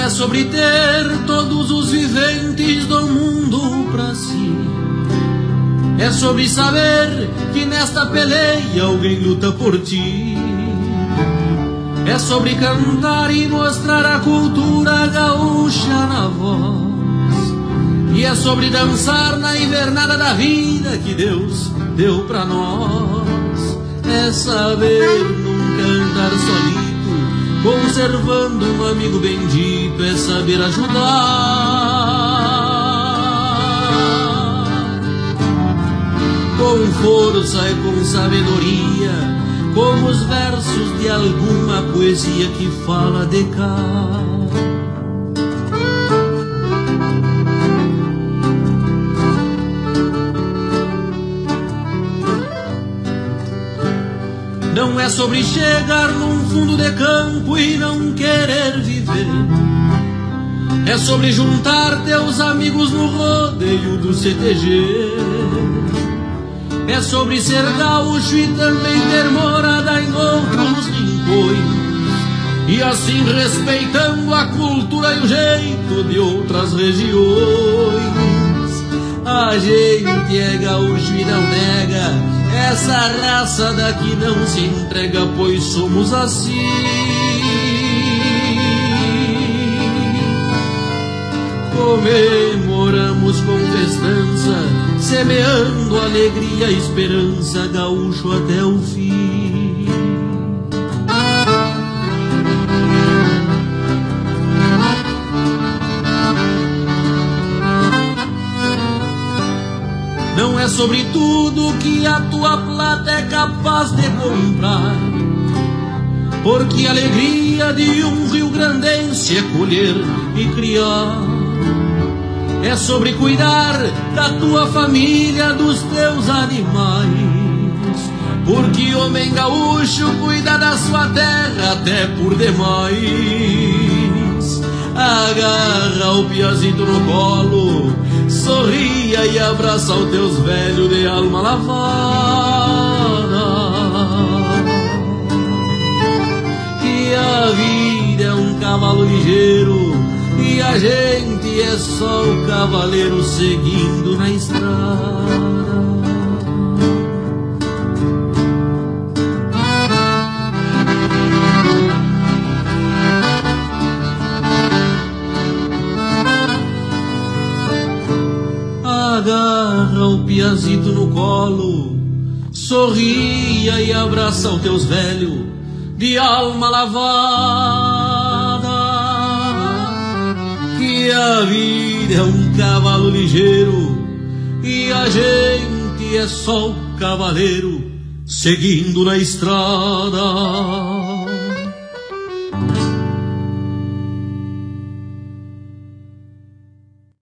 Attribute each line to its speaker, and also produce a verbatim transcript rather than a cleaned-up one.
Speaker 1: é sobre ter todos os viventes do mundo pra si. É sobre saber que nesta peleia alguém luta por ti. É sobre cantar e mostrar a cultura gaúcha na voz. E é sobre dançar na invernada da vida que Deus deu pra nós. É saber nunca andar solito, conservando um amigo bendito. É saber ajudar com força e com sabedoria, como os versos de alguma poesia que fala de cá. Não é sobre chegar num fundo de campo e não querer viver. É sobre juntar teus amigos no rodeio do C T G. É sobre ser gaúcho e também ter morada em outros rincões, e assim respeitando a cultura e o jeito de outras regiões. A gente é gaúcho e não nega, essa raça daqui não se entrega, pois somos assim. Comemoramos com festança, semeando alegria e esperança, gaúcho até o fim. Não é sobre tudo que a tua plata é capaz de comprar, porque a alegria de um rio-grandense é colher e criar. É sobre cuidar da tua família, dos teus animais, porque homem gaúcho cuida da sua terra até por demais. Agarra o piazito no colo, sorria e abraça os teus velhos de alma lavada, que a vida é um cavalo ligeiro e a gente é só o cavaleiro seguindo na estrada. Agarra o piazito no colo, sorria e abraça os teus velhos de alma lavada, que a vida é um cavalo ligeiro e a gente é só o cavaleiro seguindo na estrada.